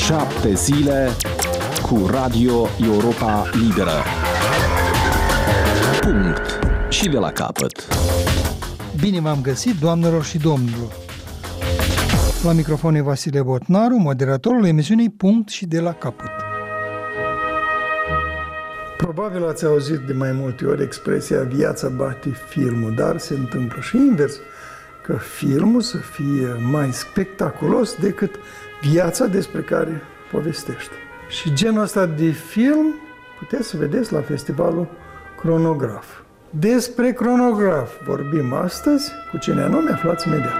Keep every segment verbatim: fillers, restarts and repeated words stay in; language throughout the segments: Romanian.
Șapte zile cu Radio Europa Liberă. Punct. Și de la capăt. Bine v-am găsit, doamnelor și domnilor. La microfon e Vasile Botnaru, moderatorul emisiunii Punct și de la capăt. Probabil ați auzit de mai multe ori expresia viața bate filmul, dar se întâmplă și invers, că filmul să fie mai spectaculos decât viața despre care povestește. Și genul ăsta de film puteți să vedeți la festivalul Cronograf. Despre Cronograf vorbim astăzi, cu cine anume aflați imediat.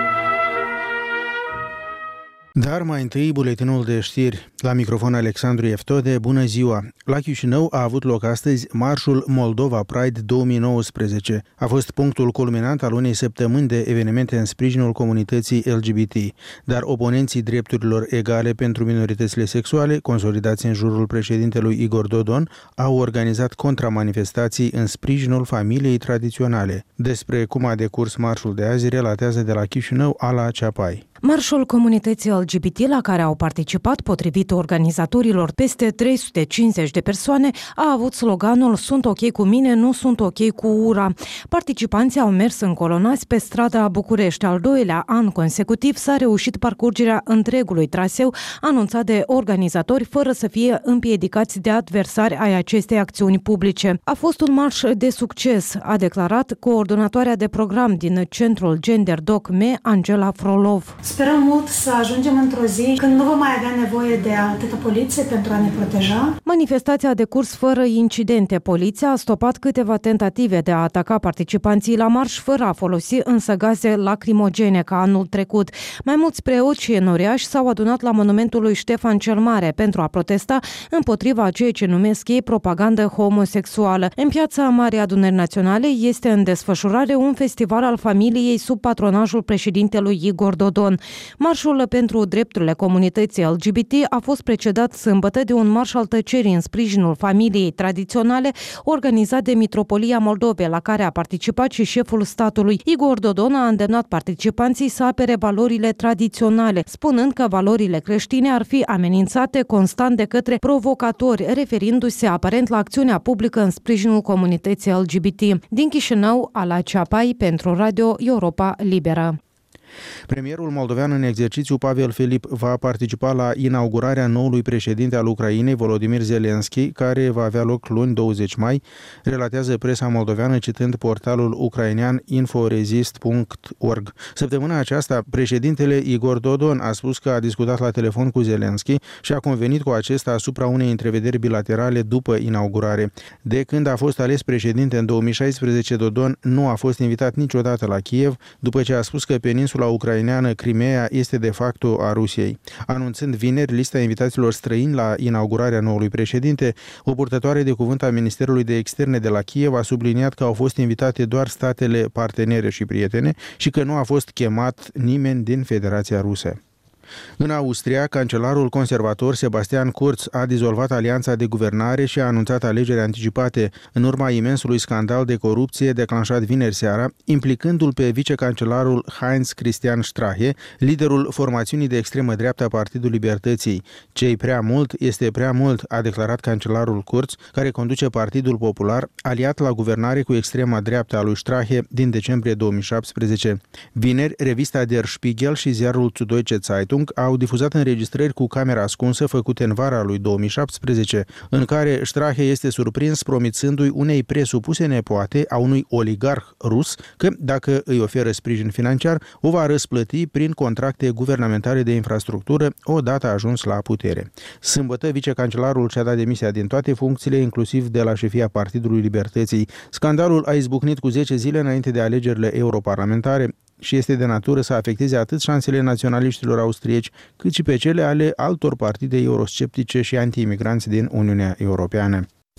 Dar mai întâi buletinul de știri. La microfon Alexandru Eftode, bună ziua! La Chișinău a avut loc astăzi Marșul Moldova Pride două mii nouăsprezece. A fost punctul culminant al unei săptămâni de evenimente în sprijinul comunității L G B T. Dar oponenții drepturilor egale pentru minoritățile sexuale, consolidați în jurul președintelui Igor Dodon, au organizat contramanifestații în sprijinul familiei tradiționale. Despre cum a decurs marșul de azi, relatează de la Chișinău Ala Ceapai. Marșul comunității L G B T, la care au participat, potrivit organizatorilor, peste trei sute cincizeci de persoane, a avut sloganul "Sunt ok cu mine, nu sunt ok cu ura". Participanții au mers încolonați pe strada București. Al doilea an consecutiv s-a reușit parcurgerea întregului traseu anunțat de organizatori, fără să fie împiedicați de adversari ai acestei acțiuni publice. A fost un marș de succes, a declarat coordonatoarea de program din Centrul Gender Doc M E, Angela Frolov. Sperăm mult să ajungem într-o zi când nu vom mai avea nevoie de atâta poliție pentru a ne proteja. Manifestația a decurs fără incidente. Poliția a stopat câteva tentative de a ataca participanții la marș, fără a folosi însă gaze lacrimogene ca anul trecut. Mai mulți preoți și enoriași s-au adunat la monumentul lui Ștefan cel Mare pentru a protesta împotriva a ceea ce numesc ei propagandă homosexuală. În Piața Marii Adunări Naționale este în desfășurare un festival al familiei sub patronajul președintelui Igor Dodon. Marșul pentru drepturile comunității L G B T a fost precedat sâmbătă de un marș al tăcerii în sprijinul familiei tradiționale organizat de Mitropolia Moldovei, la care a participat și șeful statului. Igor Dodon a îndemnat participanții să apere valorile tradiționale, spunând că valorile creștine ar fi amenințate constant de către provocatori, referindu-se aparent la acțiunea publică în sprijinul comunității L G B T. Din Chișinău, Ala Ceapai, pentru Radio Europa Liberă. Premierul moldovean în exercițiu, Pavel Filip, va participa la inaugurarea noului președinte al Ucrainei, Volodymyr Zelensky, care va avea loc luni douăzeci mai, relatează presa moldoveană citând portalul ucrainean inforesist punct org. Săptămâna aceasta, președintele Igor Dodon a spus că a discutat la telefon cu Zelensky și a convenit cu acesta asupra unei întrevederi bilaterale după inaugurare. De când a fost ales președinte în două mii șaisprezece, Dodon nu a fost invitat niciodată la Kiev, după ce a spus că peninsula ucraineană Crimea este de facto a Rusiei. Anunțând vineri lista invitaților străini la inaugurarea noului președinte, o purtătoare de cuvânt a Ministerului de Externe de la Kiev a subliniat că au fost invitate doar statele partenere și prietene și că nu a fost chemat nimeni din Federația Rusă. În Austria, cancelarul conservator Sebastian Kurz a dizolvat alianța de guvernare și a anunțat alegeri anticipate în urma imensului scandal de corupție declanșat vineri seara, implicându-l pe vicecancelarul Heinz Christian Strache, liderul formațiunii de extremă dreaptă a Partidul Libertății. Ce-i prea mult este prea mult, a declarat cancelarul Kurz, care conduce Partidul Popular, aliat la guvernare cu extrema dreaptă a lui Strache din decembrie două mii șaptesprezece. Vineri, revista Der Spiegel și ziarul Süddeutsche Zeitung au difuzat înregistrări cu camera ascunsă făcute în vara lui două mii șaptesprezece, în care Strache este surprins promițându-i unei presupuse nepoate a unui oligarh rus că, dacă îi oferă sprijin financiar, o va răsplăti prin contracte guvernamentale de infrastructură odată ajuns la putere. Sâmbătă, vicecancelarul și-a dat demisia din toate funcțiile, inclusiv de la șefia Partidului Libertății. Scandalul a izbucnit cu zece zile înainte de alegerile europarlamentare și este de natură să afecteze atât șansele naționaliștilor austrieci, cât și pe cele ale altor partide eurosceptice și anti-imigranți din Uniunea Europeană.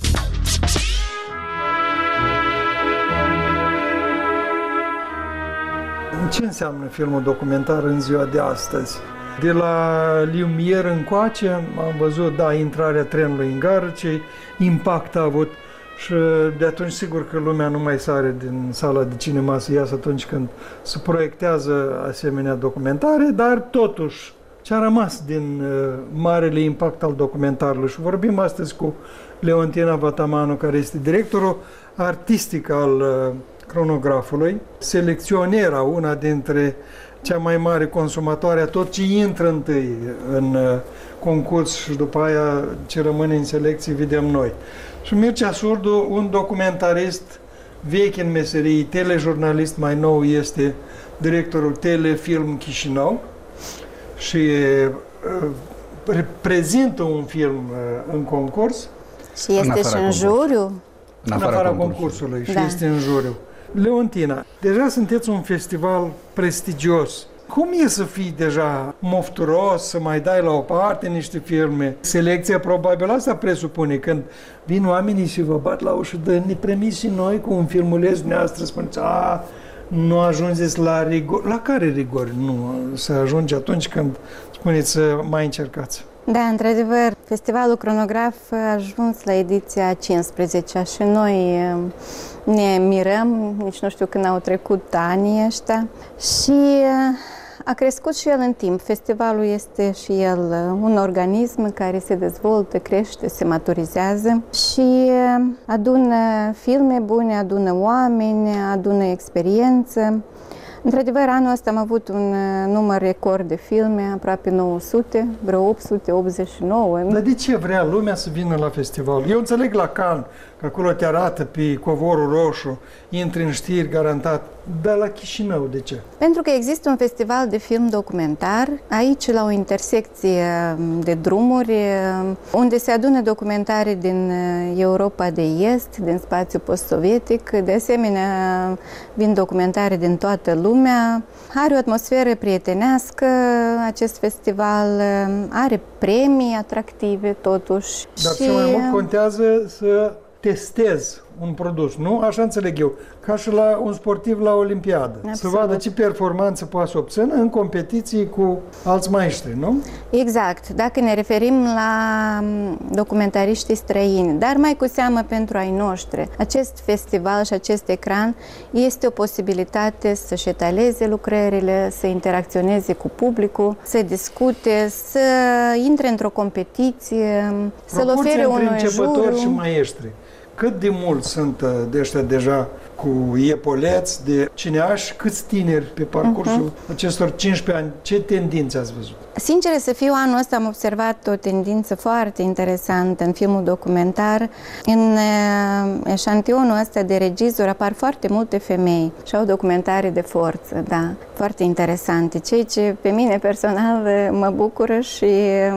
Ce înseamnă filmul documentar în ziua de astăzi? De la Lumière încoace am văzut, da, intrarea trenului în gară, ce impact a avut. Și de atunci sigur că lumea nu mai sare din sala de cinema să iasă atunci când se proiectează asemenea documentare, dar totuși ce a rămas din uh, marele impact al documentarului. Și vorbim astăzi cu Leontina Vatamanu, care este directorul artistic al uh, Cronografului, selecționera, una dintre cea mai mare consumatoare a tot ce intră întâi în uh, concurs și după aia ce rămâne în selecție vedem noi. Și Mircea Surdu, un documentarist vechi în meserie, telejurnalist mai nou, este directorul Telefilm Chișinău și uh, prezintă un film uh, în concurs. Și este și în juriu? În afara, în afara concursului, concursului da. Și este în juriu. Leontina, deja sunteți un festival prestigios. Cum e să fii deja mofturos, să mai dai la o parte niște filme? Selecția probabil asta presupune, când vin oamenii și vă bat la ușă, dă ne premis și noi cu un filmuleț dumneavoastră, spuneți, a, nu ajungeți la rigori. La care rigori nu să ajungi atunci când spuneți să mai încercați? Da, într-adevăr, Festivalul Cronograf a ajuns la ediția a cincizecea și noi ne mirăm, nici nu știu când au trecut anii ăștia, și a crescut și el în timp. Festivalul este și el un organism care se dezvoltă, crește, se maturizează și adună filme bune, adună oameni, adună experiență. Într-adevăr, anul ăsta am avut un număr record de filme, aproape nouă sute, vreo opt sute optzeci și nouă. Dar de ce vrea lumea să vină la festival? Eu înțeleg la Cannes, că acolo te arată pe covorul roșu, intri în știri garantat, dar la Chișinău de ce? Pentru că există un festival de film documentar, aici la o intersecție de drumuri, unde se adună documentare din Europa de Est, din spațiul post-sovietic, de asemenea vin documentare din toată lumea. Are o atmosferă prietenească, acest festival are premii atractive totuși. Dar și... cel mai mult contează să testezi un produs, nu? Așa înțeleg eu. Ca și la un sportiv la Olimpiadă. Absolut. Să vadă ce performanță poate să obțină în competiții cu alți maestri, nu? Exact. Dacă ne referim la documentariștii străini, dar mai cu seamă pentru ai noștri, acest festival și acest ecran este o posibilitate să-și etaleze lucrările, să interacționeze cu publicul, să discute, să intre într-o competiție, să-l ofere unui începători juriu. Și maestri. Cât de mulți sunt de ăștia deja cu epoleți, de cineași, câți tineri pe parcursul uh-huh. acestor cincisprezece ani? Ce tendințe ați văzut? Sincer să fiu, anul ăsta am observat o tendință foarte interesantă în filmul documentar. În eșantionul ăsta de regizori apar foarte multe femei și au documentare de forță, da, foarte interesante, ceea ce pe mine personal mă bucură și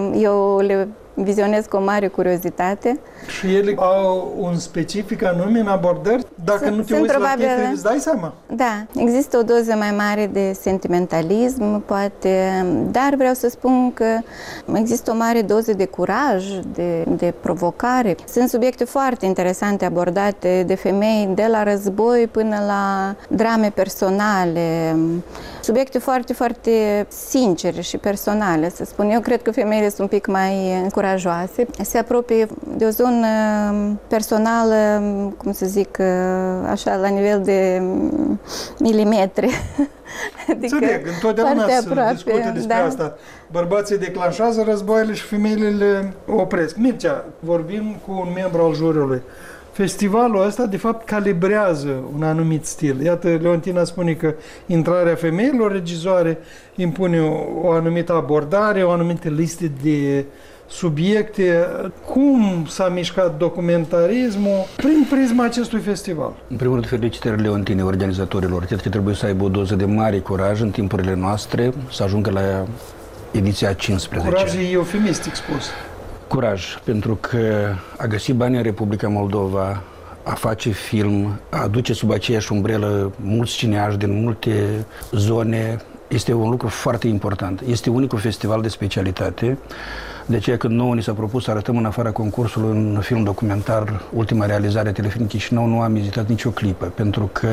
eu le vizionez cu o mare curiozitate. Și ele au un specific anume în abordări? Dacă sunt, nu te uiți probabil, la titluri, îți dai seama? Da, există o doză mai mare de sentimentalism, poate, dar vreau să spun că există o mare doză de curaj, de, de provocare. Sunt subiecte foarte interesante abordate de femei, de la război până la drame personale, subiecte foarte, foarte sincere și personale, să spun. Eu cred că femeile sunt un pic mai curajoase. Se apropie de o zonă personală, cum să zic, așa, la nivel de milimetri. Adică înțeleg, întotdeauna se discută despre da. asta. Bărbații declanșează războaiele și femeile le opresc. Mircea, vorbim cu un membru al juriului. Festivalul ăsta, de fapt, calibrează un anumit stil. Iată, Leontina spune că intrarea femeilor regizoare impune o, o anumită abordare, o anumită listă de subiecte. Cum s-a mișcat documentarismul prin prisma acestui festival? În primul rând, felicitări Leontine, organizatorilor. Cred că trebuie să aibă o doză de mare curaj în timpurile noastre să ajungă la ediția a cincizecea. Curaj e eufemistic spus. Curaj, pentru că a găsi bani în Republica Moldova, a face film, a aduce sub aceeași umbrelă mulți cineași din multe zone, este un lucru foarte important. Este unicul festival de specialitate. De aceea, când nouă ni s-a propus să arătăm în afara concursului un film documentar, ultima realizare Telefilm Chișinău, nu am ezitat nicio clipă, pentru că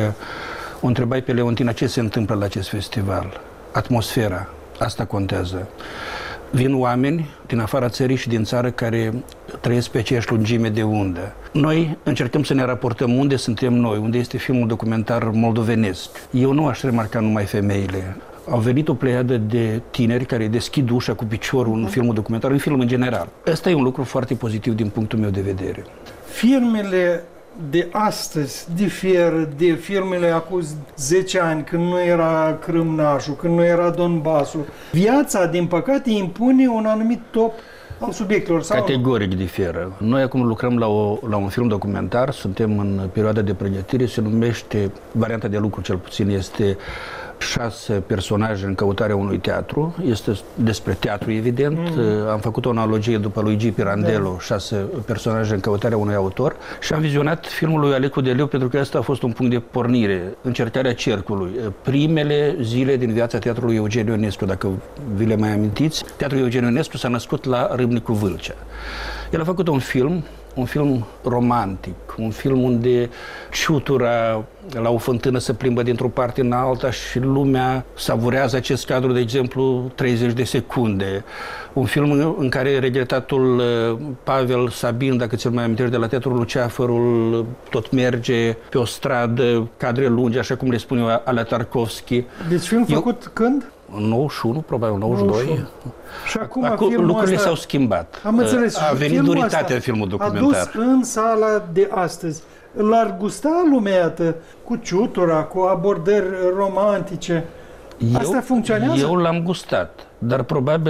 o întrebai pe Leontina ce se întâmplă la acest festival. Atmosfera, asta contează. Vin oameni din afara țării și din țară care trăiesc pe aceeași lungime de undă. Noi încercăm să ne raportăm unde suntem noi, unde este filmul documentar moldovenesc. Eu nu aș remarca numai femeile. au venit o pleiadă de tineri care deschid ușa cu piciorul în filmul documentar, în film în general. Ăsta e un lucru foarte pozitiv din punctul meu de vedere. Filmele de astăzi diferă de filmele acum zece ani, când nu era Crâmnașul, când nu era Donbasul. Viața, din păcate, impune un anumit top al subiectelor. Sau Categoric nu? diferă. Noi acum lucrăm la, o, la un film documentar, suntem în perioada de pregătire, se numește, varianta de lucru cel puțin, este șase personaje în căutarea unui teatru. Este despre teatru, evident. Mm. Am făcut o analogie după Luigi Pirandello, da. șase personaje în căutarea unui autor. Și am vizionat filmul lui Alecu Deliu pentru că ăsta a fost un punct de pornire, încercarea cercului. Primele zile din viața teatrului Eugen Ionescu, dacă vi le mai amintiți. Teatrul Eugen Ionescu s-a născut la Râmnicu Vâlcea. El a făcut un film, un film romantic, un film unde ciutura la o fântână se plimbă dintr-o parte în alta și lumea savurează acest cadru, de exemplu, treizeci de secunde. Un film în care regretatul Pavel Sabin, dacă ți-l mai amintești, de la Teatrul Luceafărul, tot merge pe o stradă, cadre lungi, așa cum le spune eu, ale Tarkovski. Deci film eu, făcut când? În nouăzeci și unu, probabil, nouăzeci și doi. nouăzeci și unu. Și acum, acum lucrurile s-au schimbat. Am înțeles. A venit duritatea în filmul documentar. Adus în sala de astăzi. L-ar gusta lumea, iată, cu ciutura, cu abordări romantice. Eu, Asta funcționează? Eu l-am gustat, dar probabil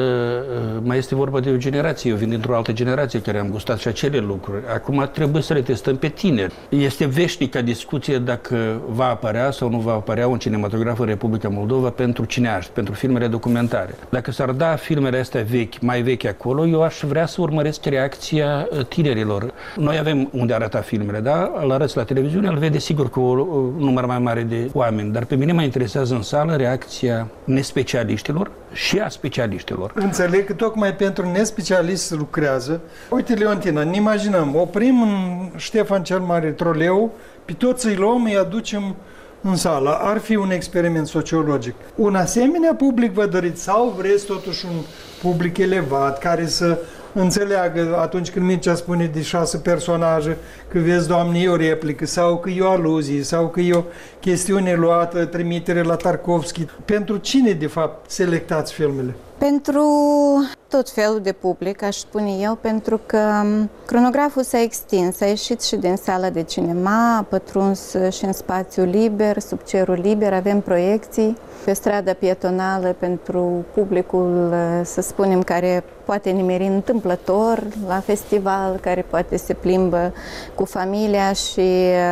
mai este vorba de o generație. Eu vin dintr-o altă generație care am gustat și acele lucruri. Acum trebuie să le testăm pe tineri. Este veșnică discuție dacă va apărea sau nu va apărea un cinematograf în Republica Moldova pentru cineaști, pentru filmele documentare. Dacă s-ar da filmele astea vechi, mai vechi acolo, eu aș vrea să urmăresc reacția tinerilor. Noi avem unde arăta filmele, da? Îl arăți la televiziune, îl vede sigur cu un număr mai mare de oameni, dar pe mine mă interesează în sală reacția nespecialiștilor și a specialiștilor. Înțeleg că tocmai pentru nespecialist lucrează. Uite, Leontina, ne imaginăm, oprim în Ștefan cel Mare troleu, pe toți îi luăm, îi aducem în sală. Ar fi un experiment sociologic. Un asemenea public vă doriți sau vreți totuși un public elevat care să înțeleagă atunci când Mircea spune de șase personaje că vezi, Doamne, e o replică sau că e o aluzie sau că e o chestiune luată, trimitere la Tarkovski. Pentru cine, de fapt, selectați filmele? Pentru tot felul de public, aș spune eu, pentru că cronograful s-a extins, a ieșit și din sala de cinema, a pătruns și în spațiu liber, sub cerul liber, avem proiecții pe strada pietonală pentru publicul, să spunem, care poate nimeri întâmplător la festival, care poate se plimbă cu familia și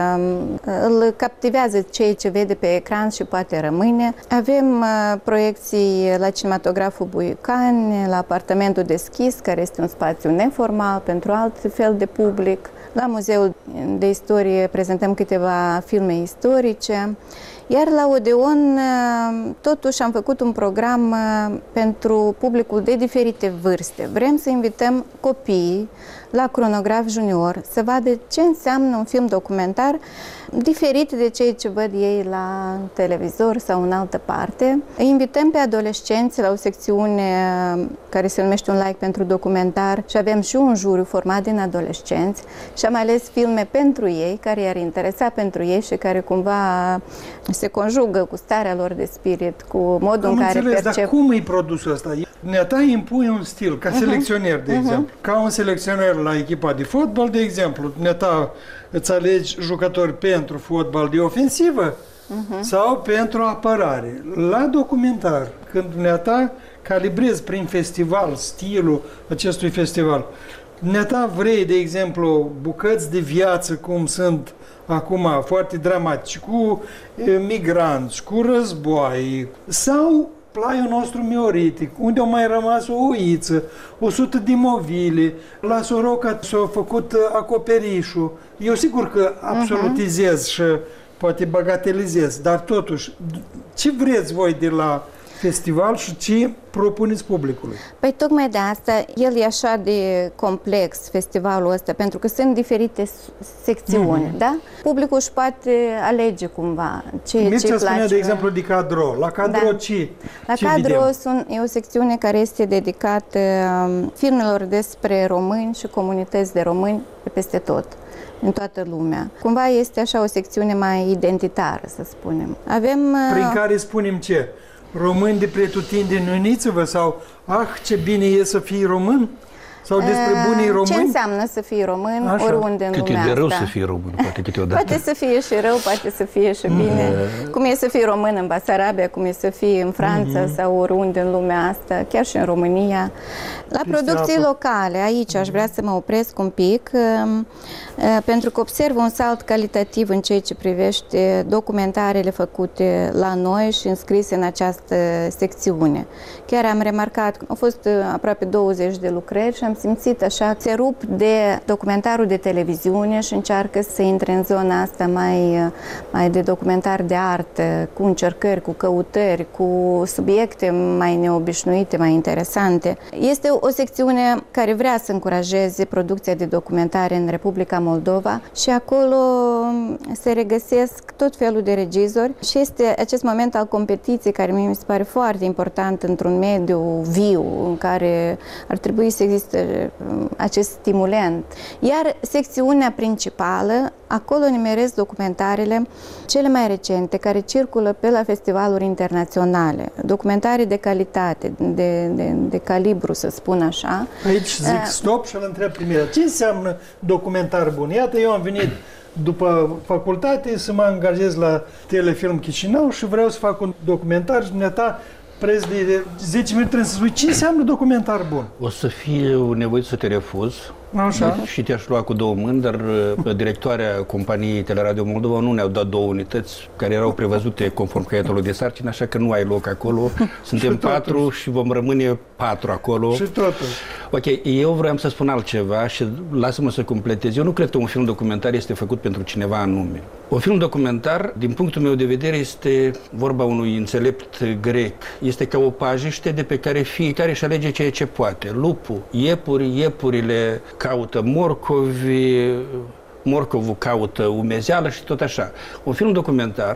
îl captivează ceea ce vede pe ecran și poate rămâne. Avem proiecții la cinematograful Buicani, la Apartamentul Deschis, care este un spațiu neformal pentru alt fel de public. La Muzeul de Istorie prezentăm câteva filme istorice. Iar la Odeon, totuși, am făcut un program pentru publicul de diferite vârste. Vrem să invităm copiii la Cronograf Junior să vadă ce înseamnă un film documentar diferit de ceea ce văd ei la televizor sau în altă parte. Îi invităm pe adolescenți la o secțiune care se numește Un like pentru documentar și avem și un juriu format din adolescenți și am ales filme pentru ei, care i-ar interesa pentru ei și care cumva se conjugă cu starea lor de spirit, cu modul Am în care înțeles, percep. Dar cum e produsul ăsta? Neata impui un stil, ca uh-huh. selecționer, de uh-huh. exemplu. Ca un selecționer la echipa de fotbal, de exemplu. Neata îți alegi jucători pentru fotbal de ofensivă uh-huh. sau pentru apărare. La documentar, când neata calibrezi prin festival stilul acestui festival, neata vrei, de exemplu, bucăți de viață cum sunt acum foarte dramatici, cu e, migranți, cu război, sau plaiul nostru mioritic, unde au mai rămas o uiță, o sută de movile, la Soroca s-a făcut acoperișul. Eu sigur că absolutizez uh-huh. și poate bagatelizez, dar totuși, ce vreți voi de la festival și ce propuneți publicului? Păi tocmai de asta, el e așa de complex, festivalul ăsta, pentru că sunt diferite secțiuni, mm-hmm. da? Publicul își poate alege cumva ce îi place. Spunea, de exemplu, de Cadro. La Cadro da. ce La ce Cadro sunt, e o secțiune care este dedicată filmelor despre români și comunități de români de peste tot, în toată lumea. Cumva este așa o secțiune mai identitară, să spunem. Avem... Prin care spunem ce? români de pretutindeni, uniți-vă, sau ah, ce bine e să fii român? Sau despre bunii români? Ce înseamnă să fii român? Așa. Oriunde în cât lumea asta. Cât e de rău să fii român, poate câteodată. Poate să fie și rău, poate să fie și bine. Mm. Cum e să fii român în Basarabia, cum e să fii în Franța mm-hmm. sau oriunde în lumea asta, chiar și în România. La producții locale, aici aș vrea să mă opresc un pic, pentru că observ un salt calitativ în ceea ce privește documentarele făcute la noi și înscrise în această secțiune. Chiar am remarcat, au fost aproape douăzeci de lucrări și am simțit așa, se rup de documentarul de televiziune și încearcă să intre în zona asta mai, mai de documentar de artă, cu încercări, cu căutări, cu subiecte mai neobișnuite, mai interesante. Este o secțiune care vrea să încurajeze producția de documentare în Republica Moldova și acolo se regăsesc tot felul de regizori și este acest moment al competiției care mi se pare foarte important într-un mediu viu în care ar trebui să existe acest stimulent. Iar secțiunea principală, acolo nimeresc documentarele cele mai recente care circulă pe la festivaluri internaționale, documentare de calitate, de, de, de calibru, să spun așa. Aici zic stop și îl întreb primirea. Ce înseamnă documentar bun? Iată, eu am venit după facultate să mă angajez la Telefilm Chișinău și vreau să fac un documentar și dumneata preț de zece minute trebuie să spui ce înseamnă documentar bun. O să fie nevoit să te refuz. Așa. Și te-aș lua cu două mâini, dar directoarea companiei Teleradio Moldova nu ne-au dat două unități care erau prevăzute conform caietului de sarcină, așa că nu ai loc acolo. Suntem și patru și vom rămâne patru acolo. Și totuși. Ok, eu vreau să spun altceva și lasă-mă să completez. Eu nu cred că un film documentar este făcut pentru cineva anume. Un film documentar, din punctul meu de vedere, este vorba unui înțelept grec. Este ca o pajiște de pe care fiecare își alege ceea ce poate. Lupul, iepuri, iepurile caută morcovi, morcovul caută umezeală și tot așa. Un film documentar,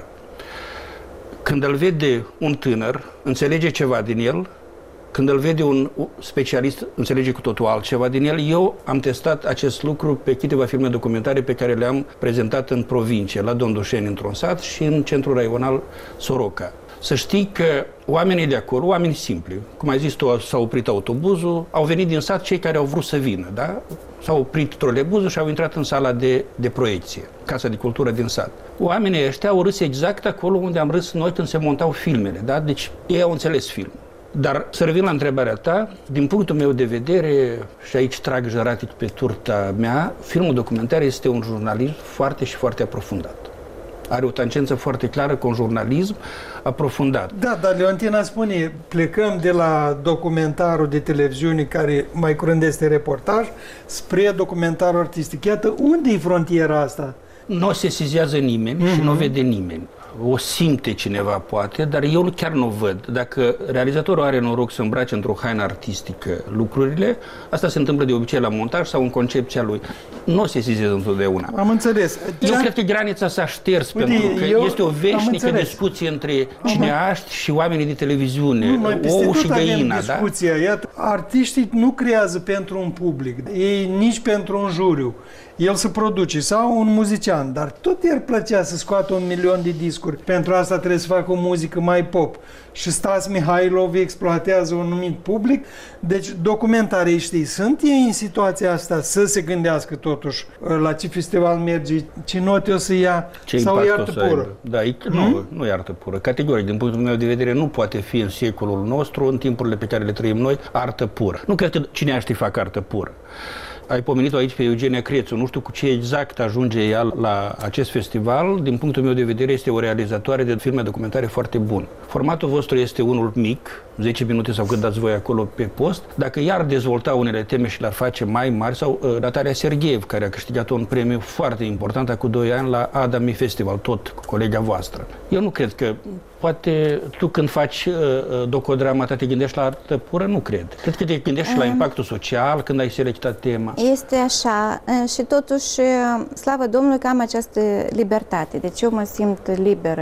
când îl vede un tânăr, înțelege ceva din el, când îl vede un specialist, înțelege cu totul altceva din el. Eu am testat acest lucru pe câteva filme documentare pe care le-am prezentat în provincie, la Dondușeni, într-un sat, și în centrul raional Soroca. Să știi că oamenii de acolo, oameni simpli, cum ai zis tu, s-a oprit autobuzul, au venit din sat cei care au vrut să vină, da? S-a oprit trolebuzul și au intrat în sala de, de proiecție, Casa de Cultură din sat. Oamenii ăștia au râs exact acolo unde am râs noi când se montau filmele, da? Deci ei au înțeles filmul. Dar să revin la întrebarea ta, din punctul meu de vedere, și aici trag jăratic pe turta mea, filmul documentar este un jurnalism foarte și foarte aprofundat. Are o tangență foarte clară cu un jurnalism aprofundat. Da, dar Leontina spune, plecăm de la documentarul de televiziune, care mai curând este reportaj, spre documentarul artistic. Iată, unde e frontiera asta? Nu se sesizează nimeni mm-hmm. și nu vede nimeni. O simte cineva, poate, dar eu chiar nu o văd. Dacă realizatorul are noroc să îmbrace într-o haină artistică lucrurile, asta se întâmplă de obicei la montaj sau în concepția lui. Nu se sesizează întotdeauna. Am înțeles. Eu cred că granița s-a șters, Uite, pentru că este o veșnică discuție între cineaști și oamenii de televiziune, nu, ou și găina. Discuția. Da? Iată, artiștii nu creează pentru un public, ei nici pentru un juriu. El se produce, sau un muzician, dar tot el plăcea să scoată un milion de discuri. Pentru asta trebuie să facă o muzică mai pop. Și Stas Mihailov exploatează un anumit public. Deci documentariștii sunt ei în situația asta să se gândească totuși la ce festival merge, ce note o să ia, ce sau iartă pură. Da, e, nu, hmm? nu iartă pură. Categoric, din punctul meu de vedere, nu poate fi în secolul nostru, în timpurile pe care le trăim noi, artă pură. Nu cred că cineaștii fac artă pură. Ai pomenit-o aici pe Eugenia Crețu. Nu știu cu ce exact ajunge ea la acest festival. Din punctul meu de vedere, este o realizatoare de filme documentare foarte bun. Formatul vostru este unul mic, zece minute sau cât dați voi acolo pe post. Dacă iar dezvolta unele teme și le-ar face mai mari, sau uh, Natalia Sergeev, care a câștigat un premiu foarte important acum doi ani la Adami Festival, tot cu colega voastră. Eu nu cred că poate tu când faci uh, docodrama ta te gândești la artă pură? Nu cred. Cred că te gândești um, la impactul social când ai selectat tema. Este așa și totuși, slavă Domnului că am această libertate. Deci eu mă simt liberă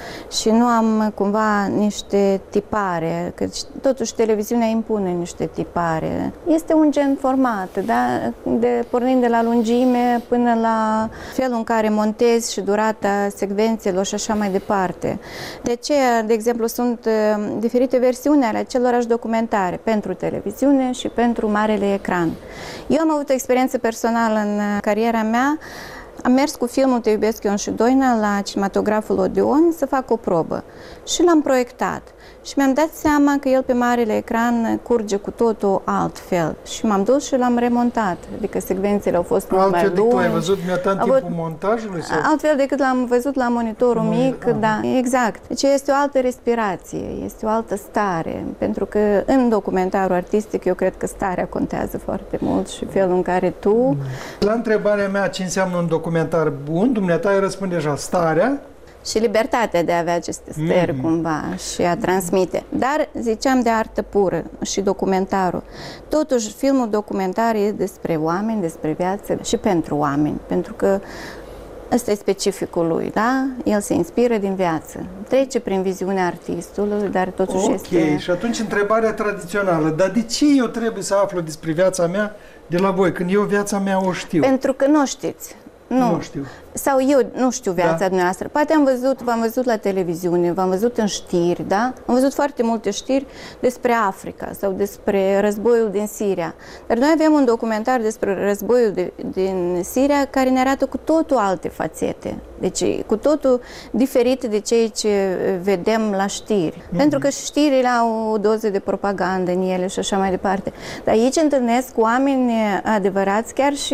și nu am cumva niște tipare, că totuși televiziunea impune niște tipare. Este un gen format, da? De, pornind de la lungime până la felul în care montezi și durata secvențelor și așa mai departe. Deci aceea, de exemplu, sunt diferite versiuni ale acelorași documentare pentru televiziune și pentru marele ecran. Eu am avut o experiență personală în cariera mea. Am mers cu filmul Te iubesc Ion și Doina la cinematograful Odeon să fac o probă și l-am proiectat. Și mi-am dat seama că el pe marele ecran curge cu totul altfel. Și m-am dus și l-am remontat. Adică secvențele au fost mult mai lungi. Altfel decât l-ai văzut în timpul montajului? Sau? Altfel decât l-am văzut la monitorul Mon... mic, ah. da, exact. Deci este o altă respirație, este o altă stare. Pentru că în documentarul artistic eu cred că starea contează foarte mult și felul în care tu... La întrebarea mea ce înseamnă un documentar bun, dumneata îi răspunde așa, starea și libertatea de a avea aceste stări mm-hmm. cumva și a transmite. Dar ziceam de artă pură și documentarul. Totuși, filmul documentar e despre oameni, despre viață și pentru oameni, pentru că ăsta e specificul lui, da? El se inspiră din viață. Trece prin viziunea artistului, dar totuși okay. este... Ok, și atunci întrebarea tradițională, dar de ce eu trebuie să aflu despre viața mea de la voi, când eu viața mea o știu? Pentru că nu știți. Nu. nu știu. Sau eu nu știu viața da. dumneavoastră. Poate am văzut, v-am văzut la televiziune, v-am văzut în știri, da? Am văzut foarte multe știri despre Africa sau despre războiul din Siria. Dar noi avem un documentar despre războiul de, din Siria care ne arată cu totul alte fațete. Deci cu totul diferit de ceea ce vedem la știri. Mm-hmm. Pentru că știrile au o doză de propagandă în ele și așa mai departe. Dar aici întâlnesc oameni adevărați, chiar și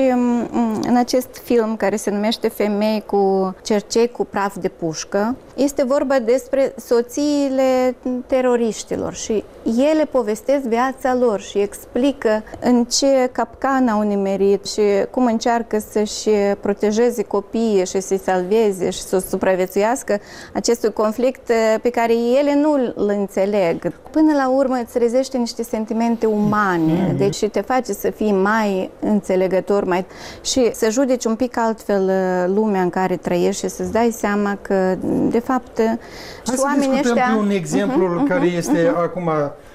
în acest film care se numește Femei cu cercei cu praf de pușcă. Este vorba despre soțiile teroriștilor și ele povestesc viața lor și explică în ce capcan au nimerit și cum încearcă să-și protejeze copiii și să-i salveze și să supraviețuiască acestui conflict pe care ele nu îl înțeleg. Până la urmă îți trezește niște sentimente umane, mm-hmm. deci te face să fii mai înțelegător mai... și să judeci un pic altfel lumea în care trăiești și să-ți dai seama că, de fapt, Hai și să oamenii discutăm ăștia... un exemplu uh-huh, care uh-huh, este uh-huh. acum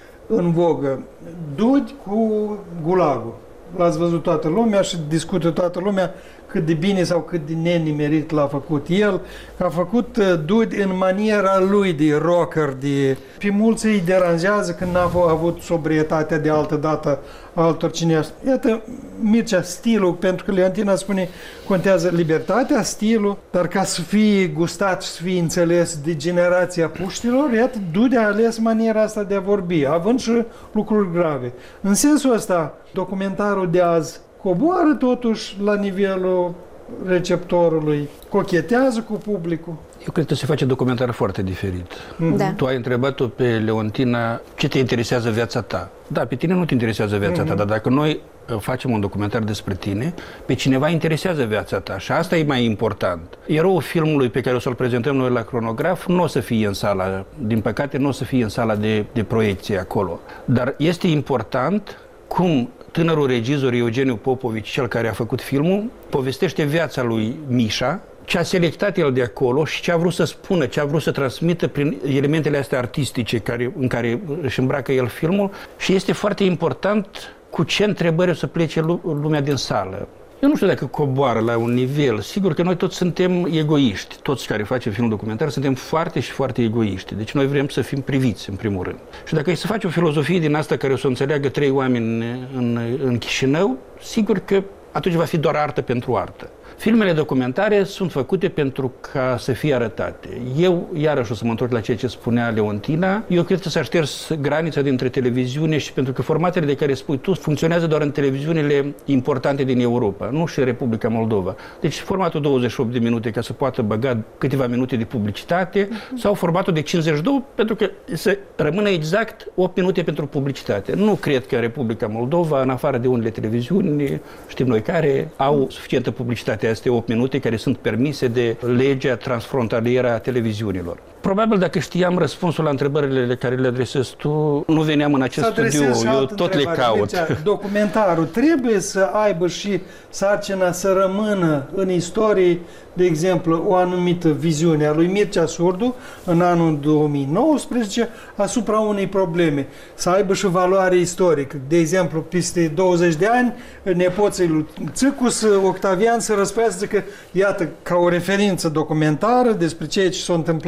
în vogă. Dudi cu Gulagul. L-ați văzut toată lumea și discută toată lumea cât de bine sau cât de nenimerit l-a făcut el. A făcut Dudi în maniera lui de rocker, de... Pe mulți îi deranjează când n-a avut sobrietatea de altă dată altor cineași. Iată, Mircea, stilul, pentru că Leontina spune, contează libertatea, stilul, dar ca să fie gustat și să fie înțeles de generația puștilor, iată, Dudi a ales maniera asta de a vorbi, având și lucruri grave. În sensul ăsta, documentarul de azi coboară totuși la nivelul receptorului, cochetează cu publicul. Eu cred că se face documentar foarte diferit. Da. Tu ai întrebat-o pe Leontina ce te interesează viața ta. Da, pe tine nu te interesează viața mm-hmm. ta, dar dacă noi facem un documentar despre tine, pe cineva interesează viața ta și asta e mai important. Eroul filmului pe care o să-l prezentăm noi la Cronograf nu o să fie în sala, din păcate nu o să fie în sala de, de proiecție acolo. Dar este important cum tânărul regizor Eugeniu Popovici, cel care a făcut filmul, povestește viața lui Mișa, ce a selectat el de acolo și ce a vrut să spună, ce a vrut să transmită prin elementele astea artistice care, în care își îmbracă el filmul și este foarte important cu ce întrebări o să plece lumea din sală. Eu nu știu dacă coboară la un nivel. Sigur că noi toți suntem egoiști. Toți care facem film documentar suntem foarte și foarte egoiști. Deci noi vrem să fim priviți, în primul rând. Și dacă e să faci o filozofie din asta care o să o înțeleagă trei oameni în, în Chișinău, sigur că atunci va fi doar artă pentru artă. Filmele documentare sunt făcute pentru ca să fie arătate. Eu, iarăși o să mă întorc la ceea ce spunea Leontina, eu cred că s-a șters granița dintre televiziune și pentru că formatele de care spui tu funcționează doar în televiziunile importante din Europa, nu și în Republica Moldova. Deci formatul douăzeci și opt de minute ca să poată băga câteva minute de publicitate uh-huh. sau formatul de cincizeci și doi pentru că să rămână exact opt minute pentru publicitate. Nu cred că Republica Moldova, în afară de unele televiziuni, știm noi care, au suficientă publicitate astea opt minute care sunt permise de legea transfrontalieră a televiziunilor. Probabil dacă știam răspunsul la întrebările care le adresezi tu, nu veneam în acest studiu, eu tot le caut. Deci, documentarul trebuie să aibă și sarcina să rămână în istorie, de exemplu, o anumită viziune a lui Mircea Surdu în anul două mii nouăsprezece asupra unei probleme, să aibă și valoare istorică. De exemplu, peste douăzeci de ani, nepoții lui Țicus, Octavian, să răspăiască că, iată, ca o referință documentară despre ceea ce s-a întâmplat sau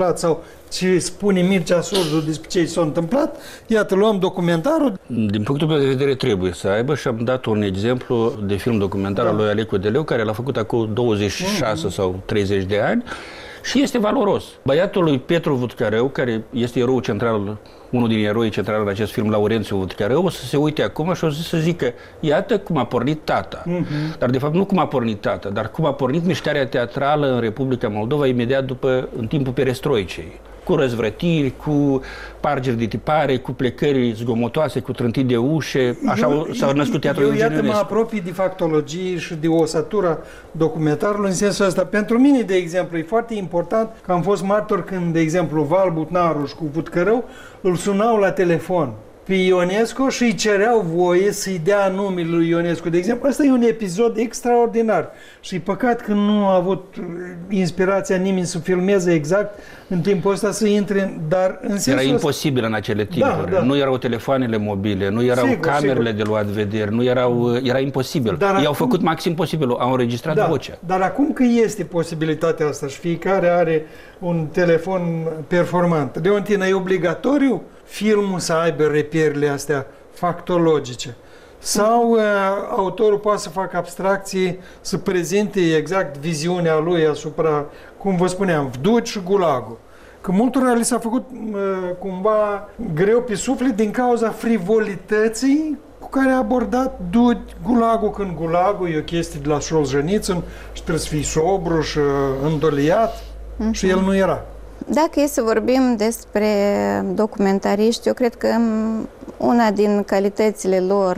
sau ce spune Mircea Surdu despre ce s-a întâmplat, iată, luăm documentarul. Din punctul meu de vedere trebuie să aibă și am dat un exemplu de film documentar da. al lui Alecu Deleu, care l-a făcut acum douăzeci și șase mm-hmm. sau treizeci de ani și este valoros. Băiatul lui Petru Vutcărău, care este eroul central, unul din eroii centrali în acest film, Laurențiu Vutcărău, o să se uite acum și o să zică, iată cum a pornit tata. Mm-hmm. Dar de fapt nu cum a pornit tata, dar cum a pornit mișcarea teatrală în Republica Moldova imediat după, în timpul perestroicei. Cu răzvrătiri, cu pargeri de tipare, cu plecări zgomotoase, cu trântii de ușe, așa s-a născut teatrul inginerescu. Eu iată mă apropii de factologie și de osatura documentarului în sensul ăsta. Pentru mine, de exemplu, e foarte important că am fost martor când, de exemplu, Val Butnaru și cu Vutcărău îl sunau la telefon pe Ionescu și îi cereau voie să-i dea numele lui Ionescu. De exemplu, ăsta e un episod extraordinar și e păcat că nu a avut inspirația nimeni să filmeze exact în timpul ăsta să intre, dar în sensul Era imposibil în acele timpuri. Da, da. Nu erau telefoanele mobile, nu erau sigur, camerele sigur. de luat vederi, nu erau, era imposibil. Dar Ei acum, au făcut maxim posibil, au înregistrat da, vocea. Dar acum că este posibilitatea asta și fiecare are un telefon performant, Leontina, e obligatoriu filmul să aibă reperile astea factologice? Sau uh, autorul poate să facă abstracții, să prezinte exact viziunea lui asupra, cum vă spuneam, Vduci și Gulagul. Că multora li s-a făcut uh, cumva greu pe suflet din cauza frivolității cu care a abordat Duci Gulagul, când Gulagul e o chestie de la Solzhenitsyn și trebuie să fii sobru și uh, îndoliat uh-huh. și el nu era. Dacă e să vorbim despre documentariști, eu cred că una din calitățile lor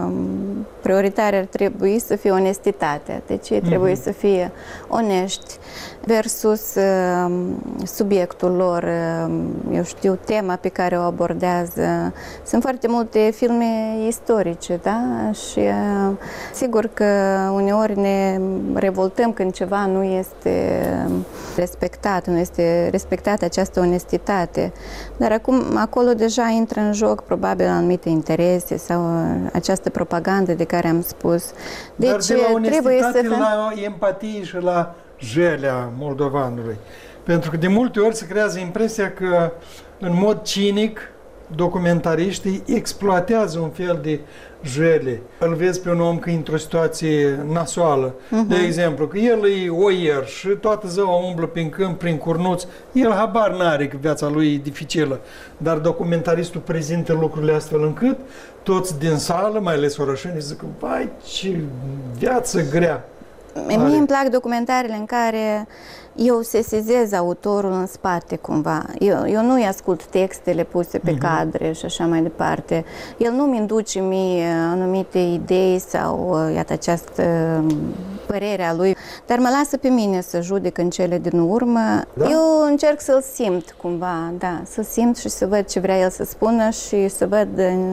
prioritare ar trebui să fie onestitatea. Deci ei trebuie mm-hmm. să fie onești versus uh, subiectul lor, uh, eu știu, tema pe care o abordează. Sunt foarte multe filme istorice, da? Și uh, sigur că uneori ne revoltăm când ceva nu este respectat, nu este respectată această onestitate. Dar acum, acolo deja intră în joc probabil anumite interese sau această propagandă de care am spus. Deci, Dar de la onestitate să... la empatie și la jelea moldovanului. Pentru că de multe ori se creează impresia că în mod cinic documentariștii exploatează un fel de jele. Îl vezi pe un om că e într-o situație nasoală. Uh-huh. De exemplu, că el e oier și toată ziua umblă prin câmp, prin curnuți. El habar n-are că viața lui e dificilă. Dar documentaristul prezintă lucrurile astfel încât toți din sală, mai ales orășenii, zic, vai, ce viață grea. Mie îmi plac documentarele în care eu sesizez autorul în spate cumva. Eu, eu nu-i ascult textele puse pe uh-huh. cadre și așa mai departe. El nu-mi induce mie anumite idei sau, iată, această părere a lui, dar mă lasă pe mine să judec în cele din urmă. Da? Eu încerc să-l simt cumva, da, să simt și să văd ce vrea el să spună și să văd în,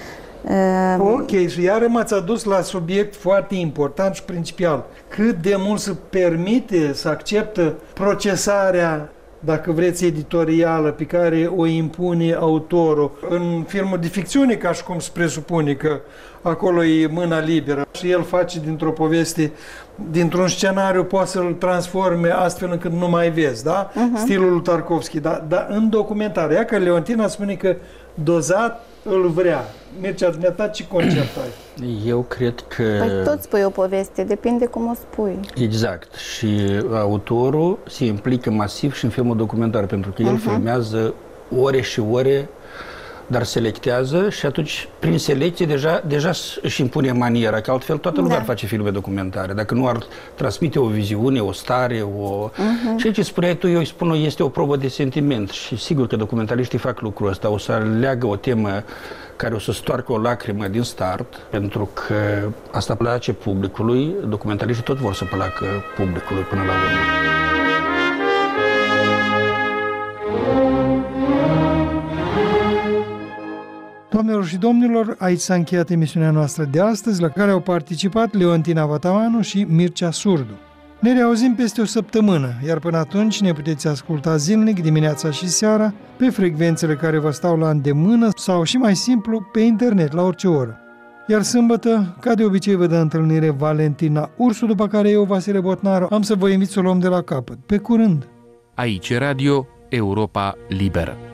Ok, și iar m-ați adus la subiect foarte important și principal. Cât de mult se permite să acceptă procesarea, dacă vreți, editorială pe care o impune autorul. În filmul de ficțiune, ca și cum se presupune că acolo e mâna liberă și el face dintr-o poveste, dintr-un scenariu, poate să-l transforme astfel încât nu mai vezi, da? Uh-huh. Stilul lui Tarkovski. Dar da, în documentar, ea că Leontina spune că dozat îl vrea. Mircea, dumneata, ce concept ai? Eu cred că... Păi tot spui o poveste, depinde cum o spui. Exact. Și autorul se implică masiv și în filmul documentar, pentru că el uh-huh. filmează ore și ore, dar selectează și atunci, prin selecție, deja, deja își impune maniera, că altfel toată lumea da. ar face filme documentare. Dacă nu ar transmite o viziune, o stare, o... Uh-huh. Și ce spuneai tu, eu îi spun, este o probă de sentiment și sigur că documentariștii fac lucrul ăsta, o să aleagă o temă care o să stoarcă o lacrimă din start, pentru că asta place publicului, documentariștii tot vor să placă publicului până la urmă. Doamnelor și domnilor, aici s-a încheiat emisiunea noastră de astăzi, la care au participat Leontina Vatamanu și Mircea Surdu. Ne reauzim peste o săptămână, iar până atunci ne puteți asculta zilnic, dimineața și seara, pe frecvențele care vă stau la îndemână sau, și mai simplu, pe internet, la orice oră. Iar sâmbătă, ca de obicei, vă dă întâlnire Valentina Ursu, după care eu, Vasile Botnaru, am să vă invit să o luăm de la capăt. Pe curând! Aici Radio Europa Liberă.